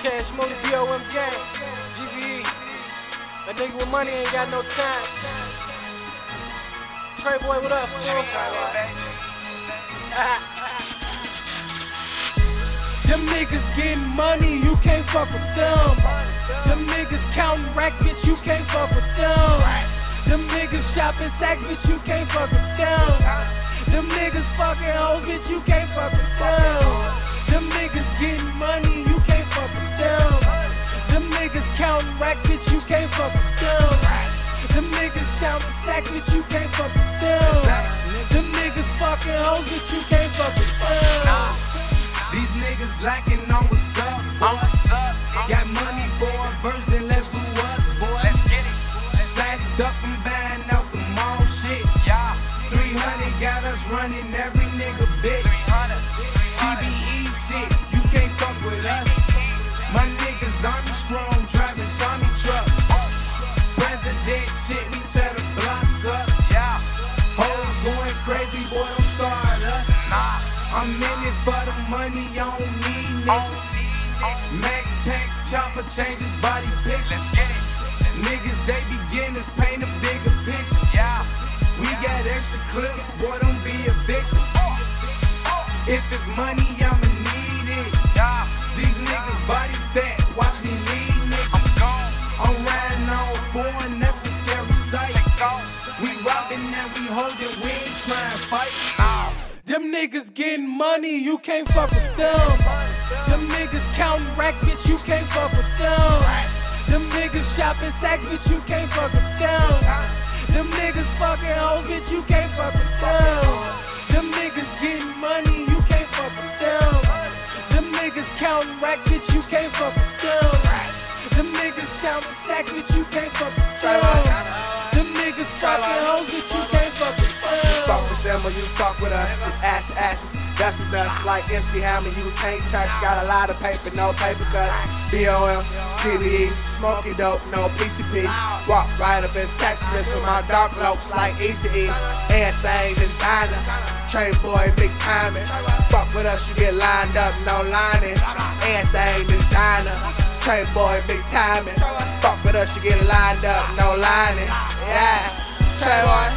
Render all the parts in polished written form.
Cash Moody, BOM gang, GBE. A nigga with money ain't got no time. Trey boy, what up? Them niggas getting money, you can't fuck with them. Them niggas counting racks, bitch, you can't fuck with them. Them niggas shopping sacks, bitch, you can't fuck with them. Them niggas fucking hoes, bitch, you can't fuck with them. Them niggas getting money, you can't fuck with them. Them niggas counting racks, bitch, you can't fuck with them. Them niggas shouting sacks, bitch, you can't fuck with them. Them niggas fucking hoes, bitch, you can't fuck with them. These niggas lacking on what's up, boy. Got money for a verse, then let's do us, boy. Let's get it. Sacked up and buying out the mall shit. 300 got us running every nigga bitch. TBE shit, you can't fuck with us. My niggas Army strong, driving Tommy trucks. President shit, we tear the blocks up. Hoes going crazy, boy, don't start us. I'm in it for the money, I don't need niggas. Mac tank, chopper changes body pictures. Niggas, they beginners, paint a bigger picture. We got extra clips, boy, don't be a victim. If it's money, I'ma need it. These niggas body fat, watch me lead niggas. I'm riding on foreign, that's a scary sight. We robbing and we holding, we ain't trying to fight. Them niggas getting money, you can't fuck with them. Them niggas counting racks, bitch, you can't fuck with them. Them niggas shopping sacks, bitch, you can't fuck with them. Them niggas fucking hoes, bitch, you can't fuck with them. Them niggas getting money, you can't fuck with them. Them niggas counting racks, bitch, you can't fuck with them. Them niggas shouting sacks, bitch, you can't fuck with them. Them niggas fucking hoes, bitch, you can't fuck with them. Fuck with them or you fuck with us, it's ashes, dust to dust like MC Hammer, you can't touch. Got a lot of paper, no paper cuts. BOM, GBE, smoky dope, no PCP. Walk right up in sex bliss with my dark lopes like ECE. Everything designer, train boy, big timing. Fuck with us, you get lined up, no lining. Everything designer, train boy, big timing. Fuck with us, you get lined up, no lining. Yeah, Trey boy.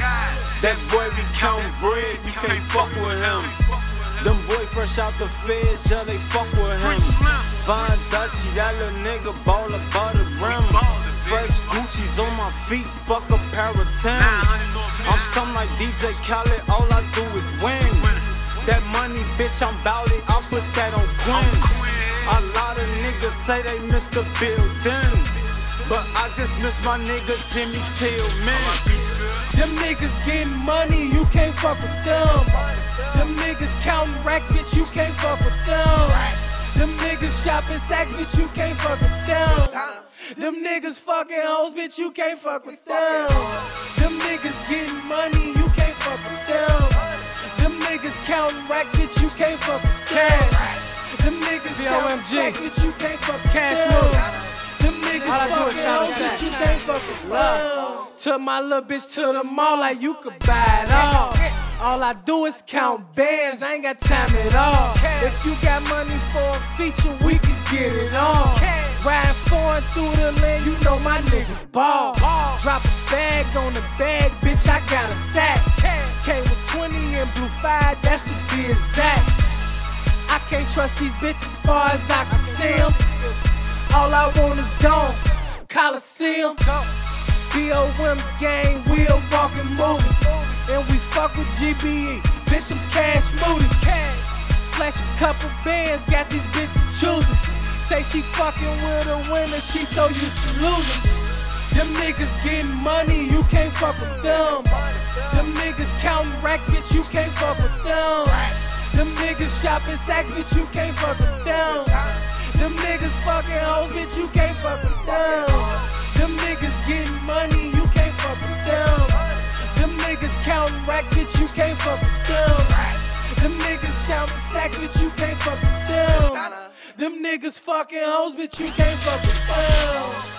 That boy be counting bread, you can't fuck with him. Them boy fresh out the feds, yeah, they fuck with him. Fine Dutchie, that little nigga ball above the rim. Fresh Gucci's on my feet, fuck a pair of Timbs. I'm something like DJ Khaled, all I do is win. That money, bitch, I'm bout it, I put that on Quinn. A lot of niggas say they miss the building, but I just miss my nigga Jimmy Tillman. Them niggas getting money, you can't fuck with them. Them niggas counting racks, bitch, you can't fuck with them. Them niggas shopping sacks, bitch, you can't fuck with them. Them niggas fucking hoes, bitch, you can't fuck with them. Them niggas getting money, you can't fuck with them. Them niggas counting racks, bitch, you can't fuck with them. Them niggas shouting sacks, bitch, you can't fuck with them. Them niggas fucking hoes, bitch, you can't fuck with them. Took my little bitch to the mall like you could buy it all. All I do is count bands, I ain't got time at all. If you got money for a feature, we can get it on. Riding foreign through the lane, you know my niggas ball. Drop a bag on the bag, bitch, I got a sack. Came with 20 and blue 5, that's to be exact. I can't trust these bitches far as I can see them. All I want is dome, Coliseum. BOM gang, we a walking movie. And we fuck with GBE, bitch, I'm Cash Moody. Flash a couple bands, got these bitches choosing. Say she fucking with a winner, she so used to losing. Them niggas getting money, you can't fuck with them. Them niggas counting racks, bitch, you can't fuck with them. Them niggas shopping sacks, bitch, you can't fuck with them. Them niggas fucking hoes, bitch, you can't fuck with them. Them niggas getting money, you can't fuck with them. Them niggas counting racks, bitch, you can't fuck with them. Them niggas shouting sacks, bitch, you can't fuck with them. Them niggas fucking hoes, bitch, you can't fuck with them.